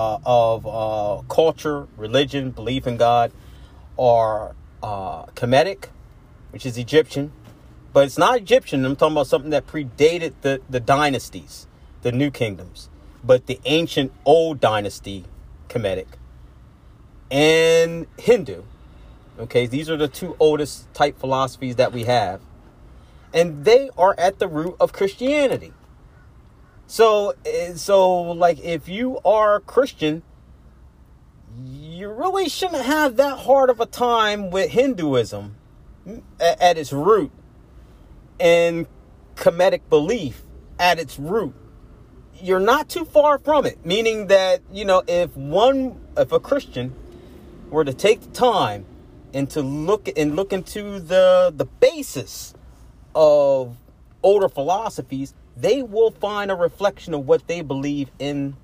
of culture, religion, belief in God, are Kemetic, which is Egyptian. But it's not Egyptian. I'm talking about something that predated the dynasties, the new kingdoms. But the ancient old dynasty, Kemetic, and Hindu. Okay, these are the two oldest type philosophies that we have. And they are at the root of Christianity. So like, if you are Christian, you really shouldn't have that hard of a time with Hinduism at its root, and Kemetic belief at its root. You're not too far from it, meaning that, if a Christian were to take the time and to look into the basis of older philosophies, they will find a reflection of what they believe in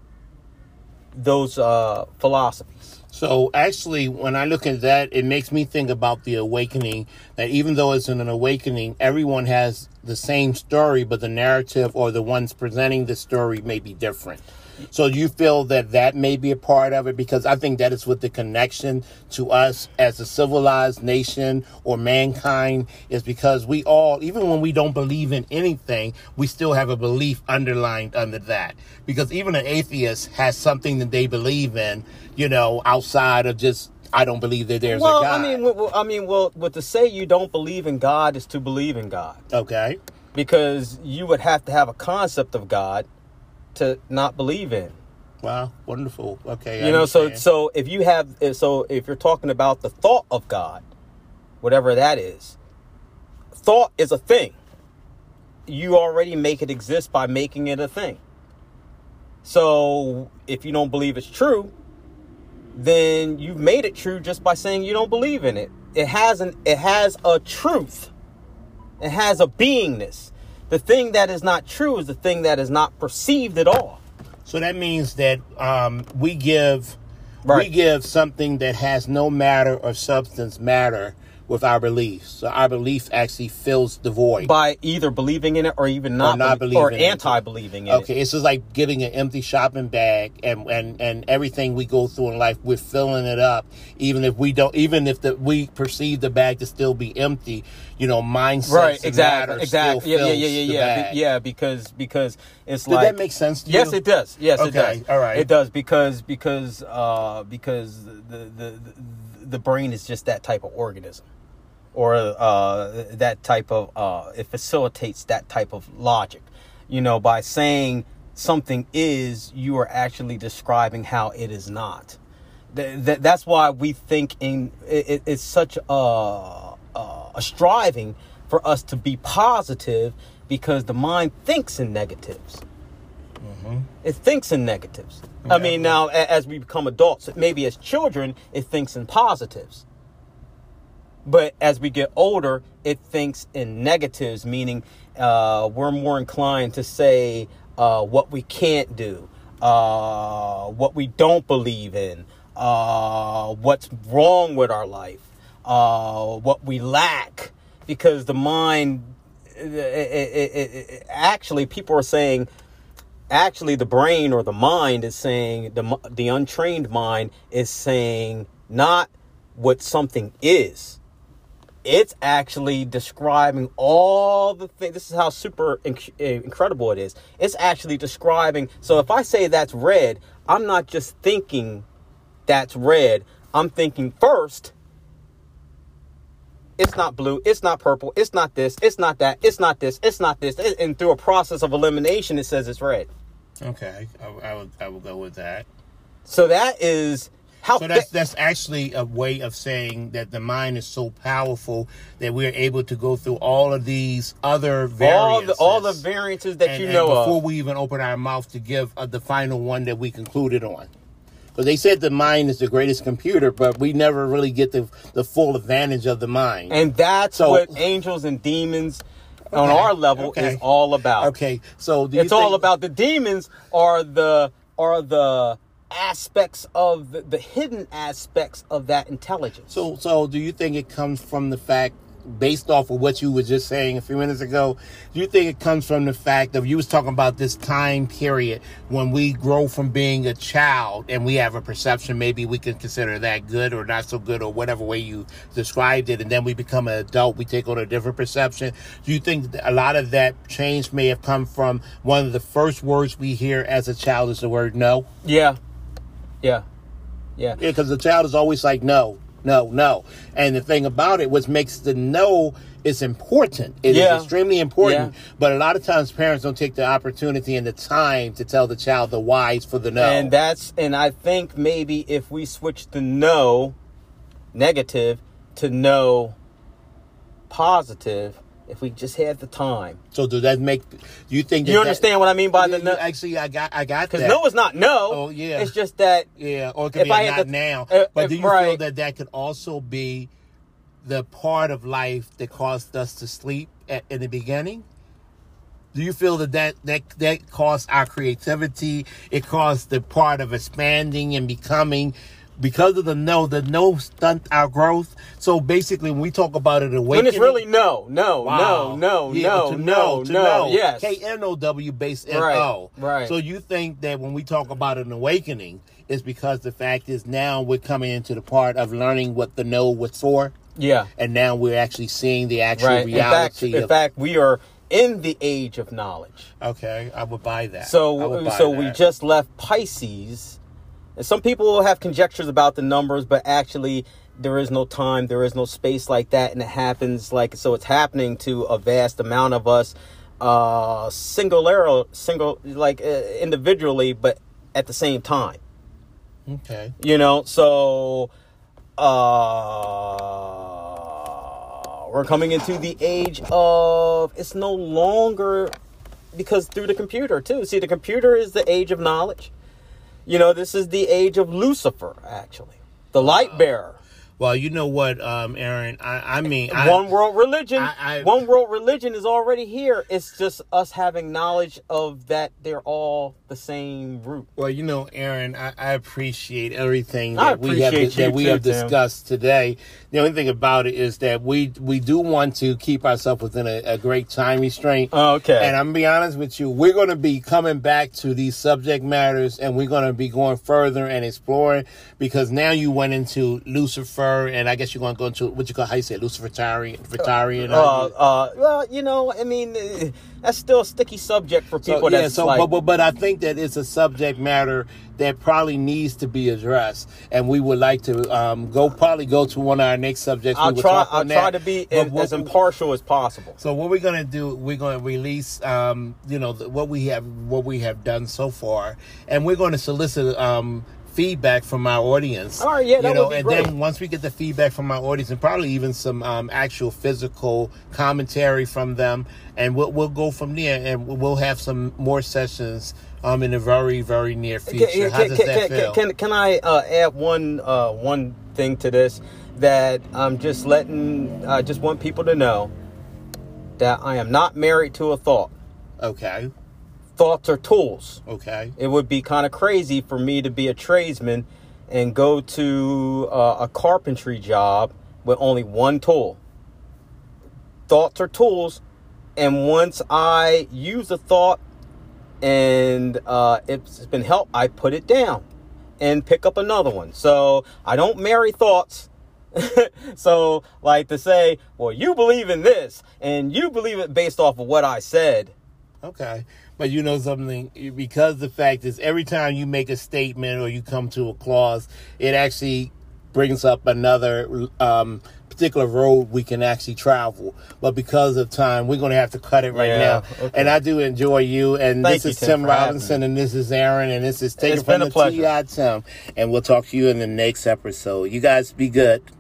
those philosophies. So actually, when I look at that, it makes me think about the awakening, that even though it's an awakening, everyone has the same story, but the narrative or the ones presenting the story may be different. So you feel that that may be a part of it? Because I think that is what the connection to us as a civilized nation or mankind is, because we all, even when we don't believe in anything, we still have a belief underlined under that. Because even an atheist has something that they believe in, you know, outside of just, I don't believe that there's a God. Well, to say you don't believe in God is to believe in God. Okay. Because you would have to have a concept of God to not believe in. Wow, wonderful. Okay. You know, so if you're talking about the thought of God, whatever that is, thought is a thing. You already make it exist by making it a thing. So if you don't believe it's true, then you've made it true just by saying you don't believe in it. It has a truth. It has a beingness. The thing that is not true is the thing that is not perceived at all. So that means that we give something that has no matter or substance matter with our beliefs. So our belief actually fills the void. By either believing in it or even not believing or anti-believing in it. Okay, it's just like getting an empty shopping bag and everything we go through in life, we're filling it up. Even if we perceive the bag to still be empty, you know, mindset, right, exactly. Yeah, because it's Did like. that make sense to you? Yes, it does. Yes, it does. All right. It does because the brain is just that type of organism. Or that type of, it facilitates that type of logic. You know, by saying something is, you are actually describing how it is not. That's why we think it's such a striving for us to be positive, because the mind thinks in negatives. Mm-hmm. It thinks in negatives. Yeah. I mean, now as we become adults, maybe as children, it thinks in positives. But as we get older, it thinks in negatives, meaning we're more inclined to say what we can't do, what we don't believe in, what's wrong with our life, what we lack. Because the mind, actually, people are saying, actually, the brain or the mind is saying, the untrained mind is saying not what something is. It's actually describing all the things. This is how super incredible it is. It's actually describing. So if I say that's red, I'm not just thinking that's red. I'm thinking first, it's not blue, it's not purple, it's not this, it's not that, it's not this, it's not this. And through a process of elimination, it says it's red. Okay, I will go with that. So that is how. So that's actually a way of saying that the mind is so powerful that we're able to go through all of these other variances. All the variances that you know of. Before we even open our mouth to give the final one that we concluded on. Because they said the mind is the greatest computer, but we never really get the full advantage of the mind. And that's what angels and demons on our level is all about. Okay, so it's all about. The demons are the aspects of the hidden aspects of that intelligence. So do you think it comes from the fact, based off of what you were just saying a few minutes ago, do you think it comes from the fact of, you was talking about this time period when we grow from being a child and we have a perception, maybe we can consider that good or not so good or whatever way you described it, and then we become an adult, we take on a different perception. Do you think that a lot of that change may have come from one of the first words we hear as a child is the word no? Yeah. Because the child is always like, no. And the thing about it, what makes the no is important. It is extremely important. Yeah. But a lot of times parents don't take the opportunity and the time to tell the child the whys for the no. And I think maybe if we switch the no negative to no positive, if we just had the time. So do you think you understand what I mean by the no? Actually, I got that. Because no is not no. Oh, yeah. It's just that. Yeah, or it could be not now. But do you feel that could also be the part of life that caused us to sleep in the beginning? Do you feel that caused our creativity? It caused the part of expanding and becoming because of the no stunt our growth. So basically, when we talk about an awakening, When it's really no. Yeah, to know. Yes. K-N-O-W based N-O. Right. So you think that when we talk about an awakening, it's because the fact is now we're coming into the part of learning what the no was for. Yeah. And now we're actually seeing the actual reality. In fact, we are in the age of knowledge. Okay, I would buy that. So we just left Pisces. And some people have conjectures about the numbers, but actually there is no time, there is no space like that, and it happens it's happening to a vast amount of us, individually, but at the same time. Okay. So we're coming into the age of, it's no longer, because through the computer too. See, the computer is the age of knowledge. This is the age of Lucifer, actually. The light bearer. Well, you know what, Aaron, I mean... One world religion. One world religion is already here. It's just us having knowledge of that they're all the same root. Well, Aaron, I appreciate everything that we have discussed today. The only thing about it is that we do want to keep ourselves within a great time restraint. Okay. And I'm going to be honest with you, we're going to be coming back to these subject matters, and we're going to be going further and exploring, because now you went into Lucifer, and I guess you're going to go into what you call, how you say it, Luciferian? That's still a sticky subject for people. But I think that it's a subject matter that probably needs to be addressed, and we would like to go to one of our next subjects. I'll try to be as impartial as possible. So what we're going to do, we're going to release, what we have done so far, and we're going to solicit feedback from our audience. All right, yeah, that would be great. Then once we get the feedback from our audience, and probably even some actual physical commentary from them, and we'll go from there, and we'll have some more sessions in the very, very near future. How does that feel? Can I add one thing to this? That I'm just just want people to know that I am not married to a thought. Okay. Thoughts are tools. Okay. It would be kind of crazy for me to be a tradesman and go to a carpentry job with only one tool. Thoughts are tools, and once I use a thought and it's been helped, I put it down and pick up another one. So I don't marry thoughts. So like to say, well, you believe in this and you believe it based off of what I said. Okay. But you know something, because the fact is every time you make a statement or you come to a clause, it actually brings up another particular road we can actually travel. But because of time, we're going to have to cut it right now. Okay. And I do enjoy you. And this is Tim Robinson, and this is Aaron, and this is Taken from the T.I. Tim. And we'll talk to you in the next episode. You guys be good.